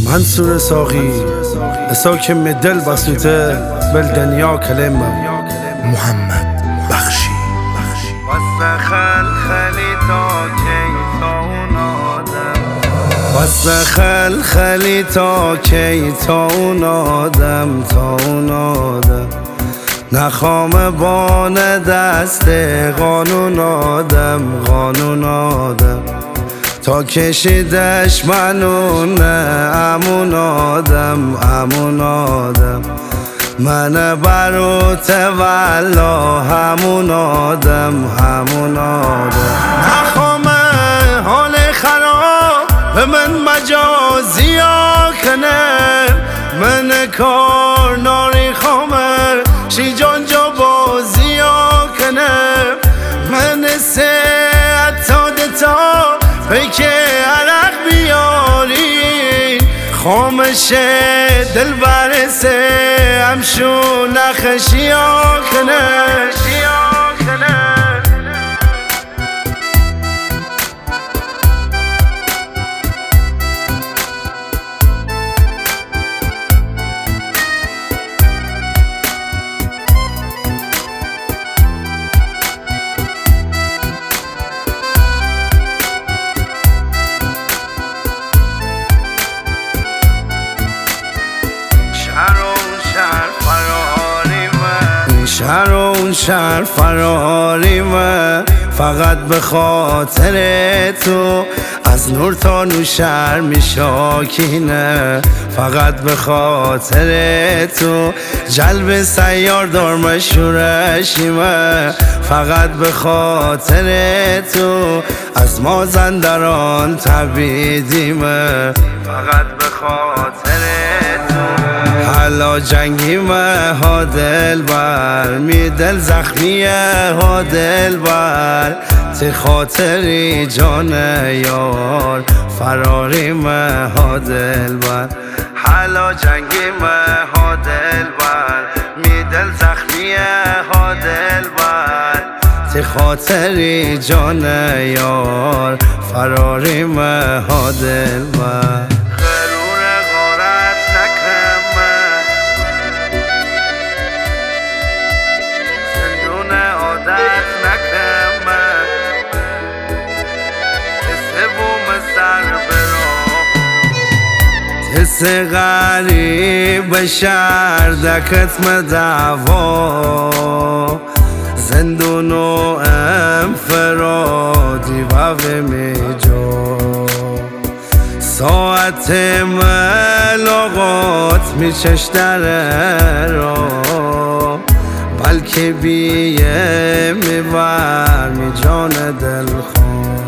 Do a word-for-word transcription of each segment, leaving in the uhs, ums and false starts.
منصور ساقی ساکم دل بسوته بل دنیا کلمه محمد بخشی واسه خلخلی تا کی تا اون آدم واسه خلخلی تا کی تا اون آدم تا اون آدم نخوام بان دست قانون آدم قانون آدم تا کشیدش منونه امون آدم امون آدم من بروت والا همون آدم همون آدم نخوامه حال خراب به من مجازی ها کنه من کار ناری خامه شی جان جا بازی ها کنه من سه تا دتا پیک عرق بیاری خامشه دل برسه همشو نخشی ها کنه شهر و اون شهر فراریم فقط به خاطر تو از نور تا نوشهر میشاکینه فقط به خاطر تو جلب سیار دار مشورشیمه فقط به خاطر تو از مازندران تبیدیمه فقط به خاطر تو حالا جنگیمه ها دل بر می دل زخمیه ها دل بر تی خاطری جان یار فراریمه ها دل بر حالا جنگیمه ها دل بر می دل زخمیه ها دل بر تی خاطری جان یار فراریمه ها دل بر حس غریب شردکت مدعوا زندون و انفرادی و میجا ساعت ملاقات میچش در را بلکه بیه میبر می جان دل خون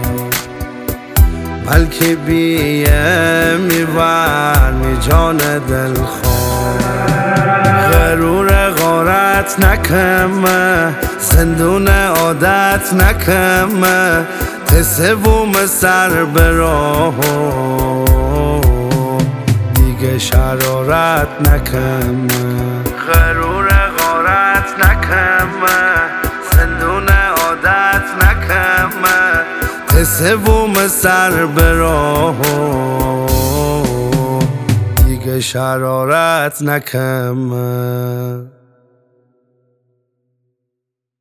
بلکه بیه میبر می جان دل خون غرور غارت نکمه زندون عادت نکمه تسوم سر براه دیگه شرارت نکمه غرور غارت نکمه زندون عادت نکمه سوم سر براه دیگه شرارت نکمه